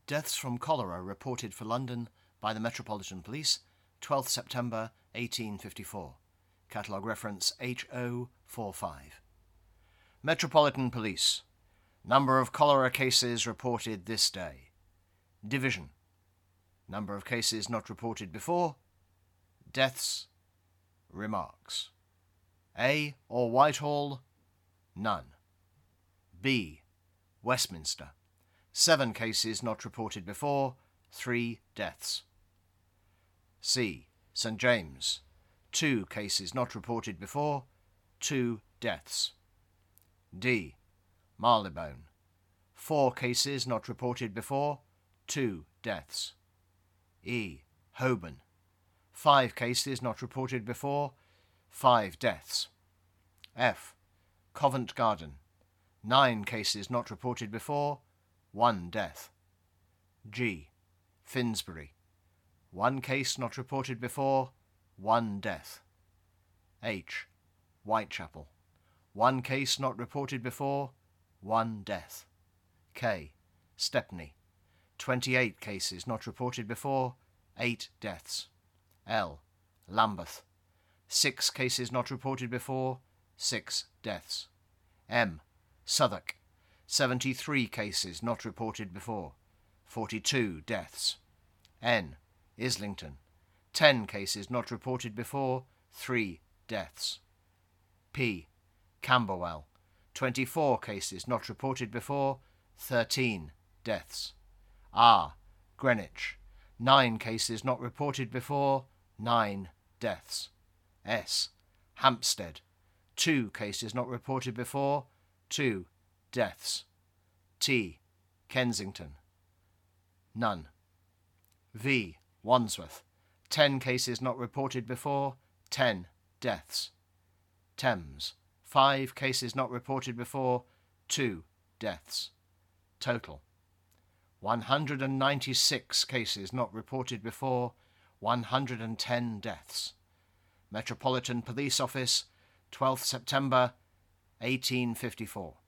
Deaths from cholera reported for London by the Metropolitan Police, 12th September 1854. Catalogue reference HO45. Metropolitan Police. Number of cholera cases reported this day. Division. Number of cases not reported before. Deaths. Remarks. A. or Whitehall. None. B. Westminster. 7 cases not reported before. 3 deaths. C. St. James. 2 cases not reported before. 2 deaths. D. Marylebone. 4 cases not reported before. 2 deaths. E. Holborn. 5 cases not reported before. 5 deaths. F. Covent Garden. 9 cases not reported before. 1 death. G. Finsbury. 1 case not reported before. 1 death. H. Whitechapel. 1 case not reported before. 1 death. K. Stepney. 28 cases not reported before. 8 deaths. L. Lambeth. 6 cases not reported before. 6 deaths. M. Southwark. 73 cases not reported before. 42 deaths. N. Islington. 10 cases not reported before. 3 deaths. P. Camberwell. 24 cases not reported before. 13 deaths. R. Greenwich. 9 cases not reported before. 9 deaths. S. Hampstead. 2 cases not reported before. 2 deaths. T. Kensington. None. V. Wandsworth. 10 cases not reported before. 10 deaths. Thames. 5 cases not reported before. 2 deaths. Total. 196 cases not reported before. 110 deaths. Metropolitan Police Office, 12th September 1854.